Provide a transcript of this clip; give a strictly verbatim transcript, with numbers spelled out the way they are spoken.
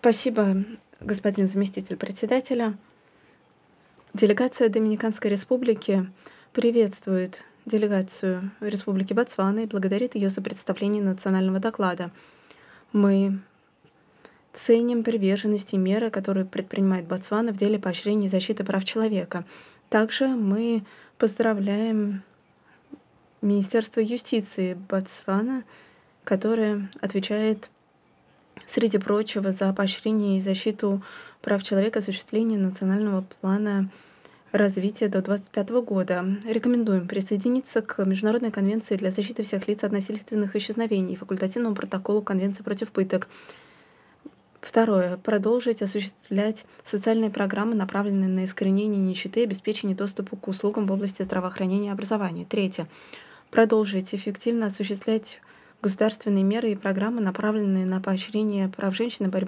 Спасибо, господин заместитель председателя. Делегация Доминиканской Республики приветствует делегацию Республики Ботсвана и благодарит ее за представление национального доклада. Мы ценим приверженность и меры, которые предпринимает Ботсвана в деле поощрения и защиты прав человека. Также мы поздравляем Министерство юстиции Ботсвана, которое отвечает, среди прочего, за поощрение и защиту прав человека, осуществление национального плана развития до двадцать пятого года. Рекомендуем присоединиться к Международной конвенции для защиты всех лиц от насильственных исчезновений и факультативному протоколу Конвенции против пыток. Второе. Продолжить осуществлять социальные программы, направленные на искоренение нищеты и обеспечение доступа к услугам в области здравоохранения и образования. Третье. Продолжить эффективно осуществлять государственные меры и программы, направленные на поощрение прав женщин и борьбу